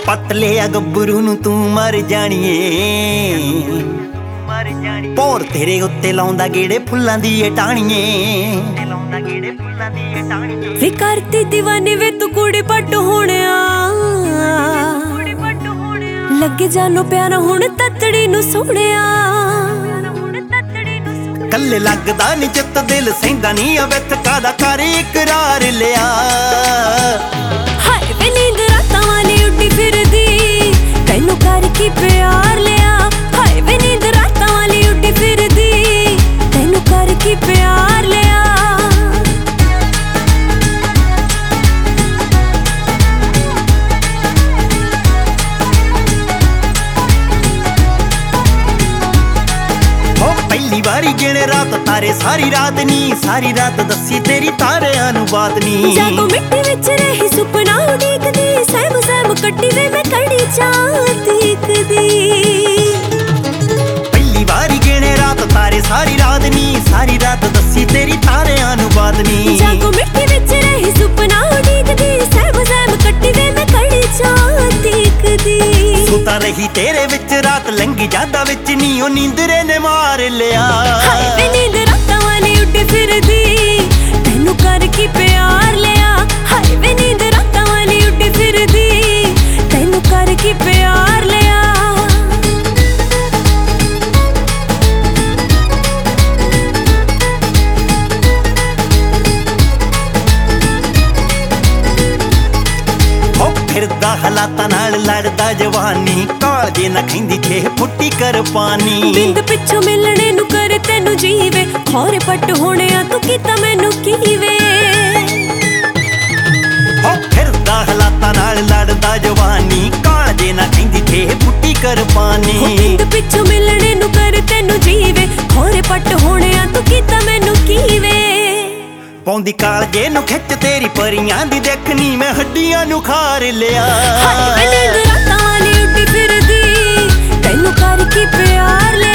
ਪੱਟ ਲਿਆ ਗੱਭਰੂ ਨੂੰ ਤੂੰ ਮਰ ਜਾਣੀਏ, ਪੌਰ ਤੇਰੇ ਉੱਤੇ ਲਾਉਂਦਾ ਗੇੜੇ ਫੁੱਲਾਂ ਦੀ ਏ ਟਾਣੀਏ। ਵੇ ਕਰਤੀ دیਵਾਨੀ ਵੇ ਤੂੰ ਕੁੜੀ ਪੱਟ ਹੋਣਿਆ, ਲੱਗੇ ਜਾਨੋ ਪਿਆਰਾ ਹੁਣ ਤੱਤੜੀ ਨੂੰ ਸੋਹਣਿਆ। ਕੱਲੇ ਲੱਗਦਾ ਨੀ ਚਿੱਤ ਦਿਲ ਸਹਿੰਦਾ ਨੀ ਅਵਿੱਥ ਕਾਦਾ ਕਰ ਇਕਰਾਰ ਲਿਆ। ਹਾਏ ਵੇ ਨੀਂਦ ਰਾਤਾਂ ਵਾਲੀ ਉੱਡੀ ਫਿਰਦੀ ਤੈਨੂੰ ਕਰ ਕੀ ਪਿਆਰ ਲਿਆ। ਹਾਏ ਵੇ ਨੀਂਦ ਰਾਤਾਂ ਵਾਲੀ ਉੱਡੀ ਫਿਰਦੀ ਤੈਨੂੰ ਕਰ ਕੀ ਪਿਆਰ ਲਿਆ। ਪਹਿਲੀ ਵਾਰੀ ਗਿਣੇ ਰਾਤ ਤਾਰੇ ਸਾਰੀ ਰਾਤ ਨੀ, ਸਾਰੀ ਰਾਤ ਦੱਸੀ ਤੇਰੀ ਤਾਰਿਆਂ ਨੂੰ ਬਾਤ ਨੀ। ਜਾਗੋ ਮਿੱਟੀ ਵਿੱਚ ਰਹੀ ਸੁਪਨਾ ਉਡੀਕਦੀ, ਸਹਿਮ ਸਹਿਮ ਕੱਟੀ ਵੇ ਮੈਂ ਕੜੀ ਚਾਹ ਦੀਕਦੀ। ਪਹਿਲੀ ਵਾਰੀ ਗਿਣੇ ਰਾਤ ਤਾਰੇ ਸਾਰੀ ਰਾਤ ਨੀ, ਸਾਰੀ ਰਾਤ ਦੱਸੀ ਤੇਰੀ ਤਾਰਿਆਂ ਨੂੰ ਬਾਤ ਨੀ। ਜਾਗੋ ਮਿੱਟੀ ਵਿੱਚ ਰਹੀ ਸੁਪਨਾ ਉਡੀਕਦੀ, ਸਹਿਮ ਸਹਿਮ ਕੱਟੀ ਵੇ ਮੈਂ ਕੜੀ ਚਾਹ ਦੀਕਦੀ। ਸੁਤਾ ਰਹੀ ਤੇਰੇ ਵਿੱਚ ਰਾਤ ਲੰਘੀ ਜਾਂਦਾ ਵਿੱਚ ਨੀ, ਉਹ ਨੀਂਦਰੇ ਨੇ ਮਾਰ ਲਿਆ। ਹਾਏ ਵੇ ਨੀਂਦ ਰਾਤਾਂ ਵਾਲੀ ਉੱਡੀ ਫਿਰਦੀ ਤੈਨੂੰ ਕਰ ਕੀ ਪਿਆਰ ਲਿਆ। ਹਾਏ ਵੇ ਨੀਂਦ ਰਾਤਾਂ ਵਾਲੀ ਉੱਡੀ ਫਿਰਦੀ ਤੈਨੂੰ ਕਰ ਕੀ ਪਿਆਰ ਲਿਆ। ਫਿਰਦਾ ਹਾਲਾਤਾਂ ਨਾਲ ਲੜਦਾ ਜਵਾਨੀ, ਕਾਲਜੇ ਨਾ ਖੈਂਦੀ ਛੇ ਫੁੱਟੀ ਕਰ ਪਾਣੀ। ਬਿੰਦ ਪਿੱਛੋਂ ਮਿਲਣੇ ਨੂੰ ਕਰ ਤੈਨੂੰ ਜੀਵੇ, ਖੌਰੇ ਪੱਟ ਹੋਣਿਆ ਤੂੰ ਕੀਤਾ ਮੈਨੂੰ ਕੀਵੇ। ਹੋ ਫਿਰਦਾ ਹਾਲਾਤਾਂ ਨਾਲ ਲੜਦਾ ਜਵਾਨੀ, ਕਾਲਜੇ ਨਾ ਖੈਂਦੀ ਛੇ ਫੁੱਟੀ ਕਰ ਪਾਣੀ। ਬਿੰਦ ਪਿੱਛੋਂ ਮਿਲਣੇ ਨੂੰ ਕਰ ਤੈਨੂੰ ਜੀਵੇ, ਖੌਰੇ ਪੱਟ ਹੋਣਿਆ ਤੂੰ ਕੀਤਾ ਮੈਨੂੰ ਕੀਵੇ। ਪੌਂਦੀ ਕਾਲਜੇ ਨੂੰ ਖਿੱਚ ਤੇਰੀ ਪਰੀਆਂ ਦੀ ਦੇਖਣੀ, ਮੈਂ ਹੱਡੀਆਂ ਨੂੰ ਖਾਰ ਲਿਆ। ਹਾਏ ਵੇ ਨੀਂਦ ਰਾਤਾਂ ਵਾਲੀ ਉੱਡੀ ਫਿਰਦੀ ਤੈਨੂੰ ਕਰ ਕੀ ਪਿਆਰ ਲਿਆ।